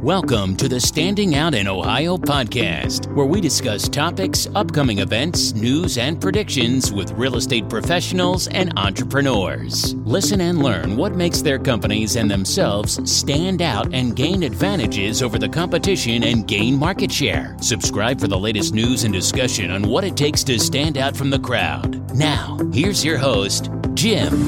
Welcome to the Standing Out in Ohio podcast, where we discuss topics, upcoming events, news, and predictions with real estate professionals and entrepreneurs. Listen and learn what makes their companies and themselves stand out and gain advantages over the competition and gain market share. Subscribe for the latest news and discussion on what it takes to stand out from the crowd. Now, here's your host, Jim.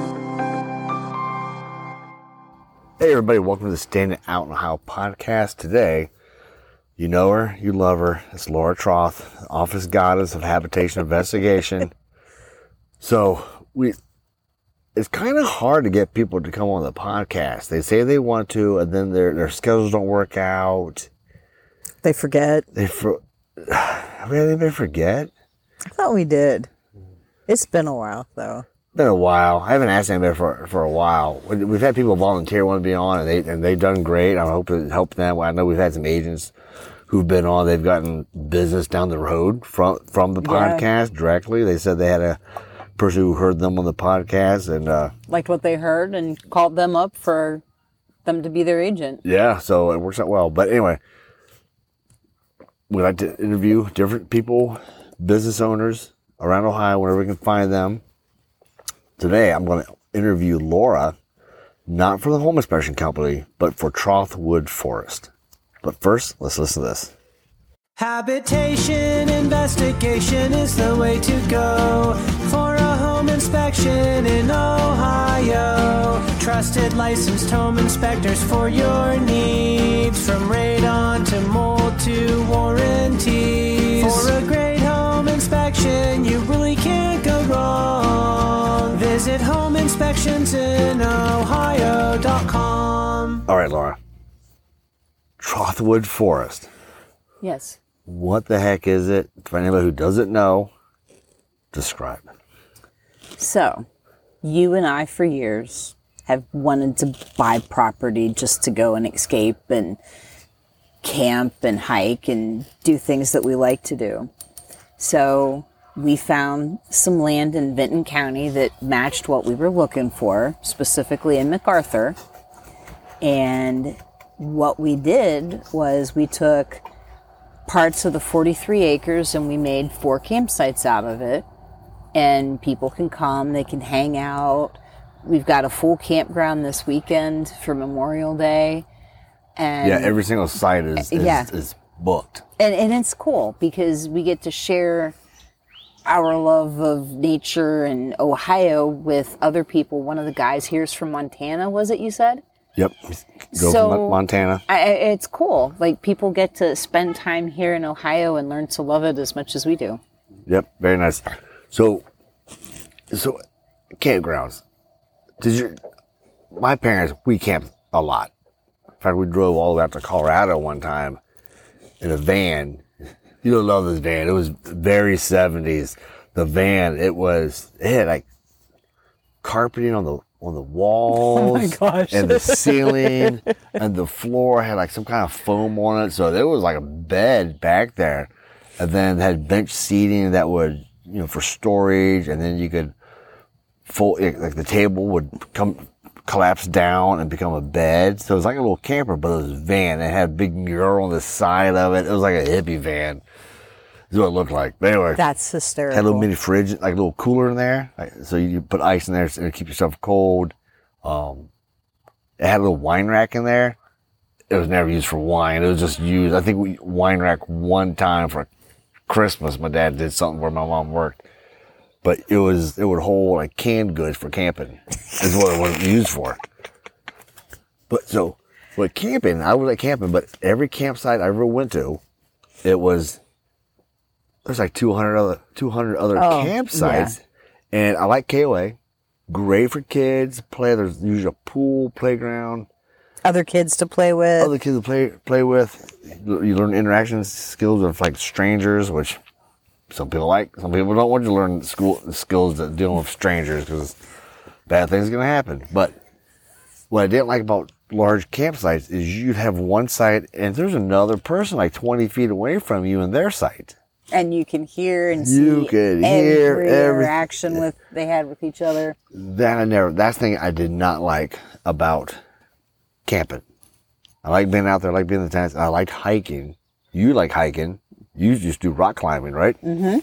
Hey everybody, welcome to the Standing Out in Ohio podcast. Today, you know her, you love her. It's Laura Troth, office goddess of habitation investigation. So it's kind of hard to get people to come on the podcast. They say they want to, and then their schedules don't work out. They forget. Really, they forget? I thought we did. It's been a while though. Been a while. I haven't asked anybody for a while. We've had people volunteer want to be on, and they've done great. I hope it helped them. I know we've had some agents who've been on. They've gotten business down the road from the podcast directly. They said they had a person who heard them on the podcast and liked what they heard and called them up for them to be their agent. Yeah, so it works out well. But anyway, we like to interview different people, business owners around Ohio, wherever we can find them. Today, I'm going to interview Laura, not for the home inspection company, but for Troth Wood Forest. But first, let's listen to this. Habitation investigation is the way to go for a home inspection in Ohio. Trusted licensed home inspectors for your needs, from radon to mold to warranties. For a great home inspection, you really can't go wrong. Visit homeinspectionsinOhio.com. All right, Laura. Troth Wood Forest. Yes. What the heck is it? For anybody who doesn't know, describe it. So, you and I for years have wanted to buy property just to go and escape and camp and hike and do things that we like to do. So, we found some land in Vinton County that matched what we were looking for, specifically in MacArthur. And what we did was we took parts of the 43 acres and we made 4 campsites out of it. And people can come, they can hang out. We've got a full campground this weekend for Memorial Day. And yeah, every single site is booked. And it's cool because we get to share our love of nature and Ohio with other people. One of the guys here is from Montana, was it you said? Yep. From Montana. It's cool. Like, people get to spend time here in Ohio and learn to love it as much as we do. Yep. Very nice. So campgrounds. My parents, we camped a lot. In fact, we drove all the way out to Colorado one time in a van. You'll love this van. It was very 70s. The van, it had like carpeting on the walls. Oh my gosh. And the ceiling and the floor had like some kind of foam on it. So there was like a bed back there. And then it had bench seating that would, for storage. And then you could like the table would collapse down and become a bed. So it was like a little camper, but it was a van. It had a big mural on the side of it. It was like a hippie van. Is what it looked like. But anyway. That's hysterical. Had a little mini fridge, like a little cooler in there. So you put ice in there to keep yourself cold. It had a little wine rack in there. It was never used for wine. It was just used, I think wine rack one time for Christmas. My dad did something where my mom worked. But it would hold like canned goods for camping is what it was used for. But so, with camping, I was at camping, but every campsite I ever went to, there's like 200 other campsites. Yeah. And I like KOA. Great for kids. There's usually a pool, playground. Other kids to play with. Other kids to play with. You learn interaction skills with like strangers, which some people like. Some people don't want you to learn skills that dealing with strangers because bad things are going to happen. But what I didn't like about large campsites is you'd have one site and there's another person like 20 feet away from you in their site. And you can hear and see every interaction they had with each other. That's the thing I did not like about camping. I like being out there. I like being in the tents. I like hiking. You like hiking. You just do rock climbing, right? Mm-hmm.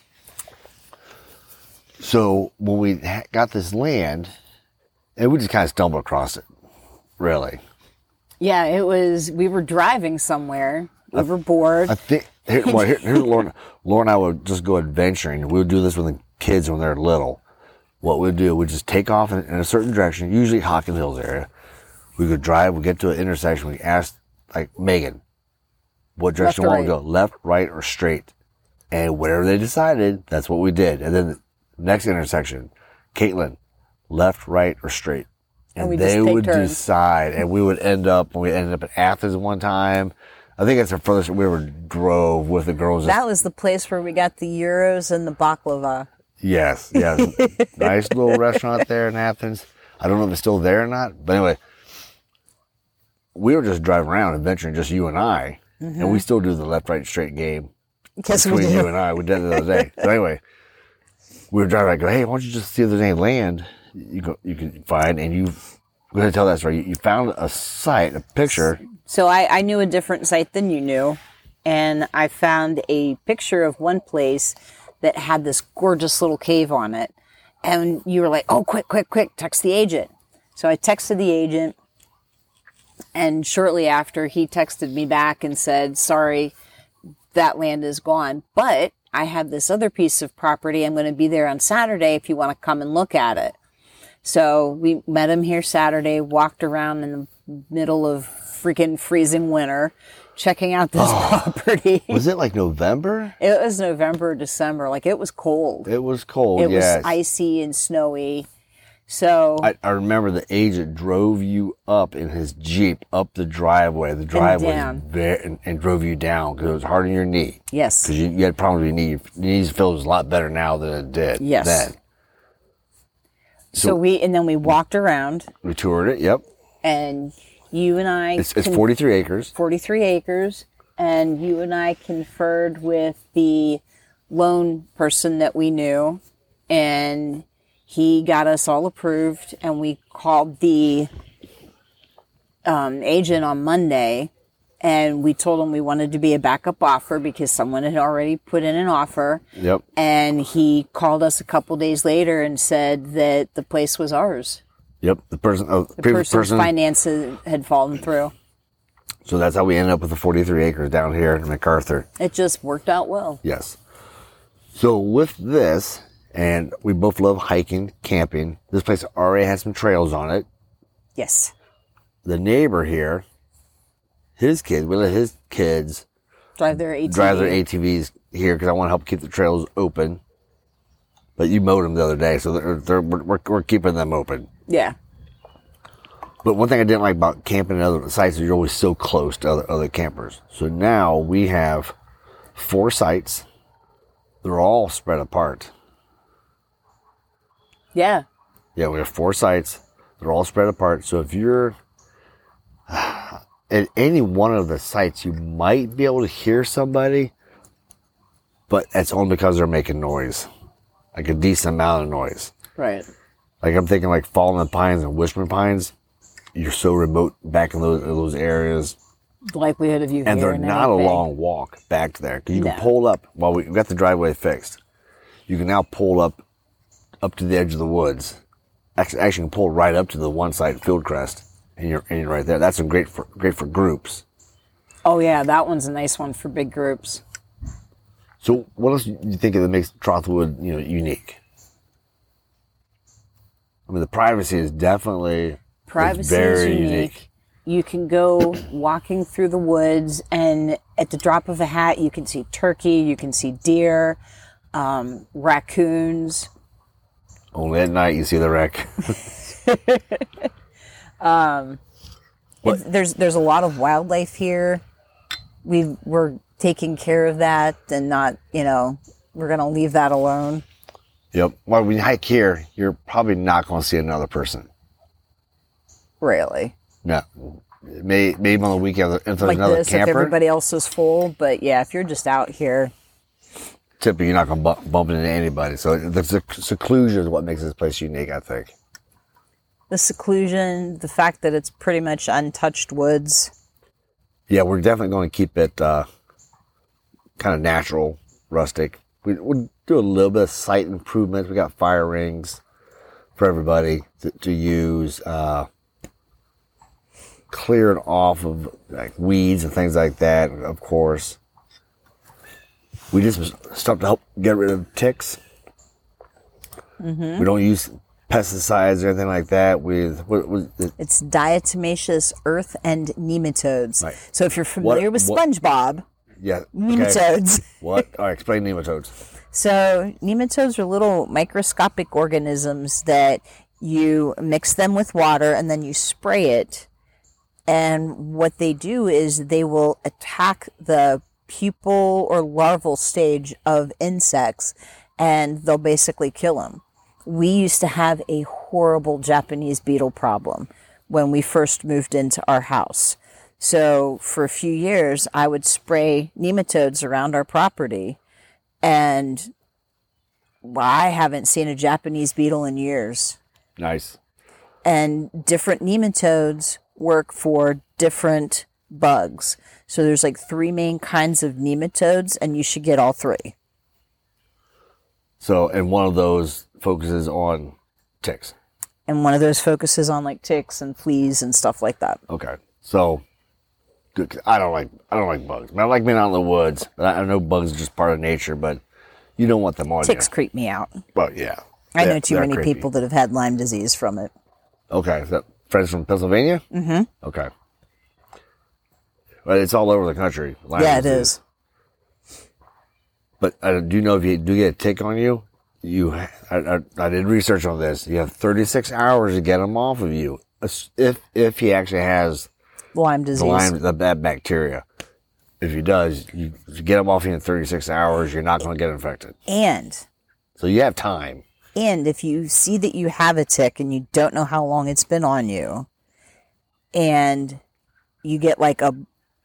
So when we got this land, and we just kind of stumbled across it, really. Yeah, it was, we were driving somewhere. We were bored. I think, here's Laura and I would just go adventuring. We would do this with the kids when they're little. What we'd do, we'd just take off in a certain direction, usually Hawkins Hills area. We could drive, we'd get to an intersection, we asked, like, Megan, what direction we want to go, left, right, or straight. And whatever they decided, that's what we did. And then the next intersection, Caitlin, left, right, or straight. And they would decide, and we ended up in Athens one time. I think that's the furthest we ever drove with the girls. That was the place where we got the gyros and the baklava. Yes. Nice little restaurant there in Athens. I don't know if it's still there or not, but anyway, we were just driving around adventuring, just you and I, and we still do the left, right, straight game between you and I. We did it the other day. So anyway, we were driving. I go, hey, why don't you just see if there's any land you can find, and I'm going to tell that story. You found a site, a picture. So I knew a different site than you knew, and I found a picture of one place that had this gorgeous little cave on it. And you were like, oh, quick, text the agent. So I texted the agent, and shortly after, he texted me back and said, sorry, that land is gone. But I have this other piece of property. I'm going to be there on Saturday if you want to come and look at it. So we met him here Saturday, walked around in the middle of freaking freezing winter, checking out this property. Was it like November? It was November, December. Like, it was cold. It was cold, It yes. was icy and snowy. So I remember the agent drove you up in his Jeep, up the driveway. The driveway and drove you down because it was hard on your knee. Yes. Because you had problems with your knee. Your knees feels a lot better now than it did then. So then we walked around. We toured it, yep. And you and I... It's 43 acres. 43 acres. And you and I conferred with the loan person that we knew. And he got us all approved. And we called the agent on Monday. And we told him we wanted to be a backup offer because someone had already put in an offer. Yep. And he called us a couple days later and said that the place was ours. Yep. The person's finances had fallen through. So that's how we ended up with the 43 acres down here in MacArthur. It just worked out well. Yes. So with this, and we both love hiking, camping. This place already has some trails on it. Yes. The neighbor here, we let his kids drive their ATVs here because I want to help keep the trails open. But you mowed them the other day, so we're keeping them open. Yeah. But one thing I didn't like about camping at other sites is you're always so close to other campers. So now we have 4 sites. They're all spread apart. Yeah. Yeah, we have 4 sites. They're all spread apart. So if you're at any one of the sites, you might be able to hear somebody, but that's only because they're making noise. Like a decent amount of noise. Right. Like I'm thinking like Fallen Pines and Wishman Pines. You're so remote back in those areas. The likelihood of you and hearing they're not anything. a long walk back there. Because you can pull up, while we got the driveway fixed, you can now pull up to the edge of the woods. Actually, you can pull right up to the one side, Fieldcrest, and you're right there. That's great for groups. Oh yeah, that one's a nice one for big groups. So what else do you think that makes Trotwood, unique? I mean, the privacy is definitely very unique. You can go walking through the woods, and at the drop of a hat, you can see turkey, you can see deer, raccoons. Only at night you see the wreck. There's a lot of wildlife here. We're taking care of that, and not, we're going to leave that alone. Yep. Well, when you hike here, you're probably not going to see another person. Really? No. Maybe on the weekend if there's like another this, camper. if everybody else is full. But yeah, if you're just out here. Typically, you're not going to bump into anybody. So the seclusion is what makes this place unique, I think. The seclusion, the fact that it's pretty much untouched woods. Yeah, we're definitely going to keep it kind of natural, rustic. We'll do a little bit of site improvements. We got fire rings for everybody to use, clearing off of like weeds and things like that, of course. We just stuff to help get rid of ticks. Mm-hmm. We don't use pesticides or anything like that. It's diatomaceous earth and nematodes. Right. So if you're familiar with SpongeBob, yeah, nematodes. Okay. What? All right, explain nematodes. So nematodes are little microscopic organisms that you mix them with water and then you spray it. And what they do is they will attack the pupal or larval stage of insects and they'll basically kill them. We used to have a horrible Japanese beetle problem when we first moved into our house. So for a few years, I would spray nematodes around our property, and I haven't seen a Japanese beetle in years. Nice. And different nematodes work for different bugs. So there's like 3 main kinds of nematodes, and you should get all 3. So, and one of those focuses on ticks. And one of those focuses on like ticks and fleas and stuff like that. Okay. So, good. I don't like bugs. I like being out in the woods. I know bugs are just part of nature, but you don't want them on Ticks you. creep me out. Well, yeah. I know too many creepy. people that have had Lyme disease from it. Okay. Is that friends from Pennsylvania? Mm-hmm. Okay. But it's all over the country. Lyme Yeah, it disease. is. But do you know if you do get a tick on you, I did research on this. You have 36 hours to get them off of you if he actually has Lyme disease. the bad bacteria. If he does, you get them off you in 36 hours. You're not going to get infected. And So you have time. if you see that you have a tick and you don't know how long it's been on you, and you get like a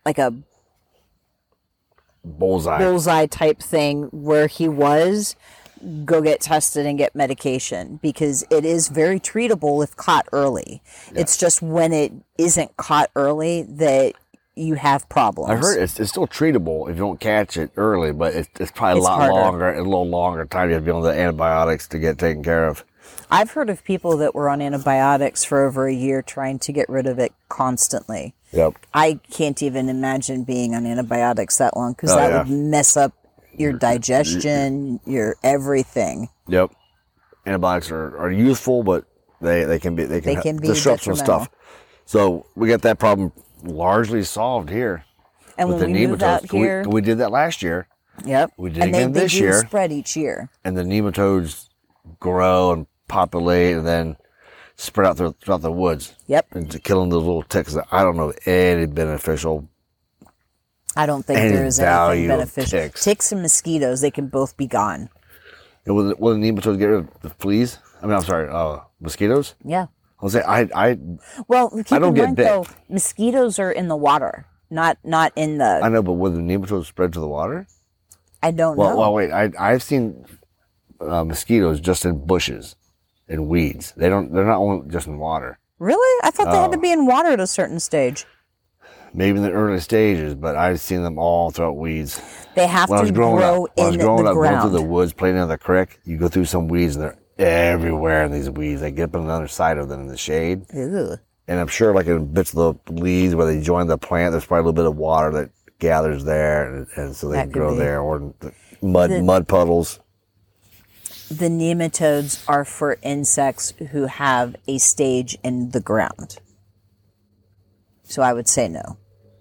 bullseye type thing where he was, go get tested and get medication, because it is very treatable if caught early. Yeah. It's just when it isn't caught early that you have problems. I heard it's still treatable if you don't catch it early, but it's probably a little longer time you have to be on the antibiotics to get taken care of. I've heard of people that were on antibiotics for over a year trying to get rid of it constantly. Yep. I can't even imagine being on antibiotics that long, because would mess up your digestion, your everything. Yep. Antibiotics are useful, but they can be disrupt some stuff. So we got that problem largely solved here. And when we moved out here, we did that last year. Yep. We did it again this year. And they spread each year. And the nematodes grow and populate and then spread out throughout the woods. Yep. And killing those little ticks that I don't know any beneficial. I don't think there is anything beneficial. Ticks and mosquitoes, they can both be gone. And will the nematodes get rid of the fleas? Mosquitoes? Yeah. I'll say I keep I don't in get mind, bit. though, mosquitoes are in the water, not in the... I know, but will the nematodes spread to the water? I don't know. Well, wait. I've seen mosquitoes just in bushes and weeds. They're not only just in water. Really? I thought they had to be in water at a certain stage. Maybe in the early stages, but I've seen them all throughout weeds. They have to grow in the ground. When I was growing up, going through the woods, playing in the creek, you go through some weeds and they're everywhere in these weeds. They get up on the other side of them in the shade. Ew. And I'm sure like in bits of the leaves where they join the plant, there's probably a little bit of water that gathers there, and so they grow there, or mud puddles. The nematodes are for insects who have a stage in the ground. So I would say no.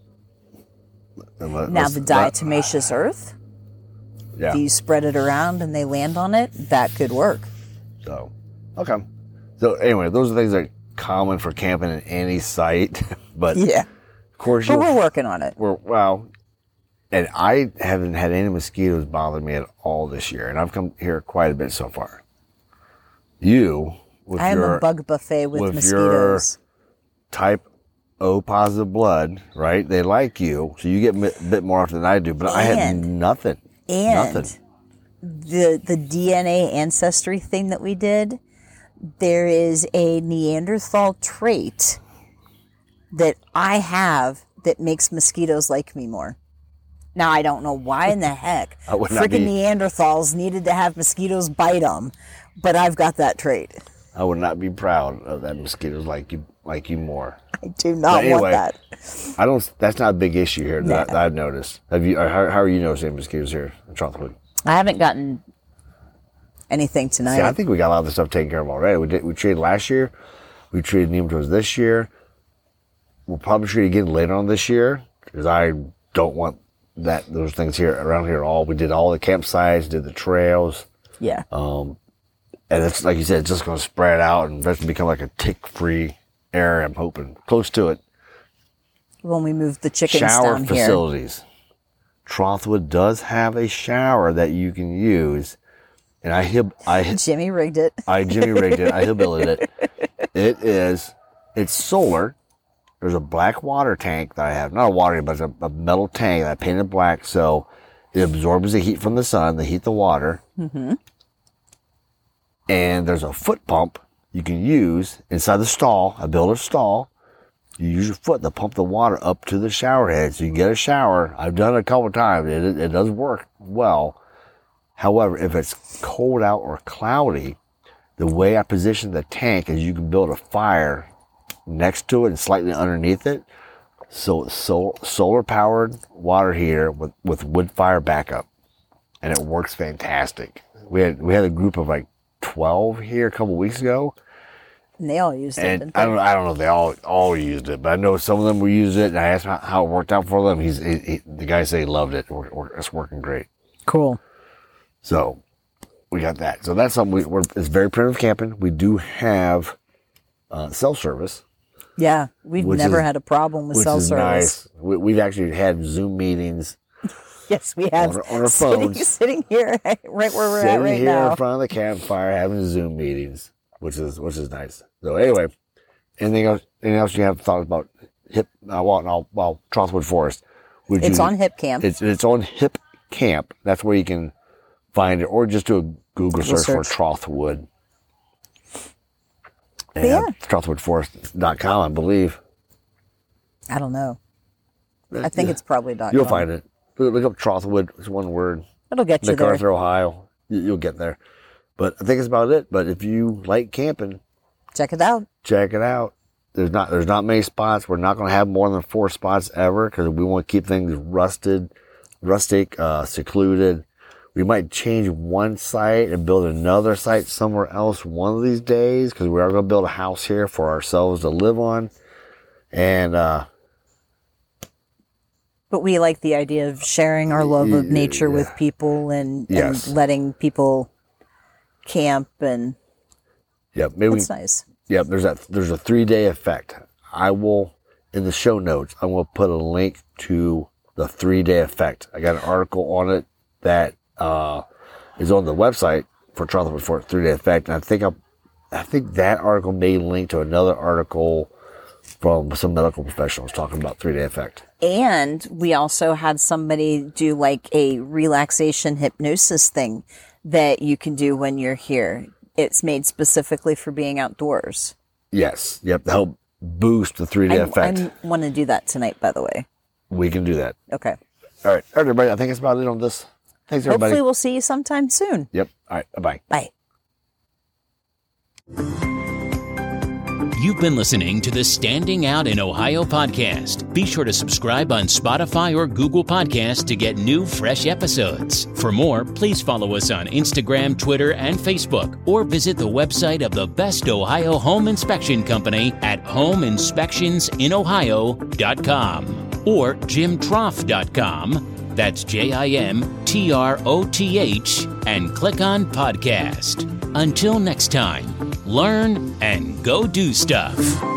Now the diatomaceous earth, if you spread it around and they land on it, that could work. So, okay. So anyway, those are things that are common for camping in any site, but yeah, of course, we're working on it. And I haven't had any mosquitoes bother me at all this year, and I've come here quite a bit so far. I am a bug buffet with mosquitoes. Your type O positive blood, right? They like you, so you get a bit more often than I do. But I had nothing. Nothing. The DNA ancestry thing that we did, there is a Neanderthal trait that I have that makes mosquitoes like me more. Now, I don't know why in the heck freaking Neanderthals needed to have mosquitoes bite them, but I've got that trait. I would not be proud of that mosquitoes like you more. I do not want that. That's not a big issue here that I've noticed. How are you noticing mosquitoes here in Trotwood? I haven't gotten anything tonight. See, I think we got a lot of the stuff taken care of already. We treated last year. We treated nematodes this year. We'll probably treat again later on this year because I don't want those things here around here at all. We did all the campsites, did the trails. Yeah. And it's like you said, it's just going to spread out and eventually become like a tick-free area. I'm hoping close to it. When we move the chickens shower down facilities. Here. Trotwood does have a shower that you can use. And Jimmy rigged it. Jimmy rigged it. I hillbillied it. It's solar. There's a black water tank that I have. Not a water, but it's a metal tank that I painted black. So it absorbs the heat from the sun, the heat the water. Mm-hmm. And there's a foot pump you can use inside the stall. I built a stall. You use your foot to pump the water up to the shower head so you can get a shower. I've done it a couple of times. It does work well. However, if it's cold out or cloudy, the way I position the tank is you can build a fire next to it and slightly underneath it. So it's solar powered water heater with wood fire backup. And it works fantastic. We had a group of like 12 here a couple of weeks ago. And they all used it. And I don't know if they all used it, but I know some of them were using it. And I asked him how it worked out for them. The guy said he loved it. It's working great. Cool. So we got that. So that's something it's very primitive camping. We do have self-service. Yeah, we've never had a problem with self-service. Nice. We've actually had Zoom meetings. Yes, we have. On our phones. Sitting here right where we're at right now. Sitting here in front of the campfire having Zoom meetings, which is nice. So anyway, anything else you have thought about Trotwood Forest? It's on Hip Camp. It's on Hip Camp. That's where you can find it, or just do a Google search for Trotwood. And Trotwoodforest.com, I believe. I don't know. I think it's probably .com. You'll find it. Look up Trotwood. It's one word. It'll get you there. MacArthur, Ohio. You'll get there. But I think it's about it. But if you like camping, check it out. There's not many spots. We're not going to have more than 4 spots ever because we want to keep things rustic, secluded. We might change one site and build another site somewhere else one of these days because we are going to build a house here for ourselves to live on. And, but we like the idea of sharing our love of nature with people and letting people camp and that's nice. Yep. There's a 3-day effect. I will, in the show notes, I will put a link to the 3-day effect. I got an article on it that, is on the website for Trotwood Forest 3-day effect. And I think that article may link to another article from some medical professionals talking about 3-day effect. And we also had somebody do like a relaxation hypnosis thing that you can do when you're here. It's made specifically for being outdoors. Yes. Yep. To help boost the 3-day effect. I want to do that tonight, by the way. We can do that. Okay. All right, everybody. I think that's about it on this. Thanks, everybody. Hopefully we'll see you sometime soon. Yep. All right. Bye-bye. Bye. You've been listening to the Standing Out in Ohio podcast. Be sure to subscribe on Spotify or Google Podcasts to get new, fresh episodes. For more, please follow us on Instagram, Twitter, and Facebook, or visit the website of the Best Ohio Home Inspection Company at homeinspectionsinohio.com or jimtroth.com. That's JIMTROTH, and click on podcast. Until next time, learn and go do stuff.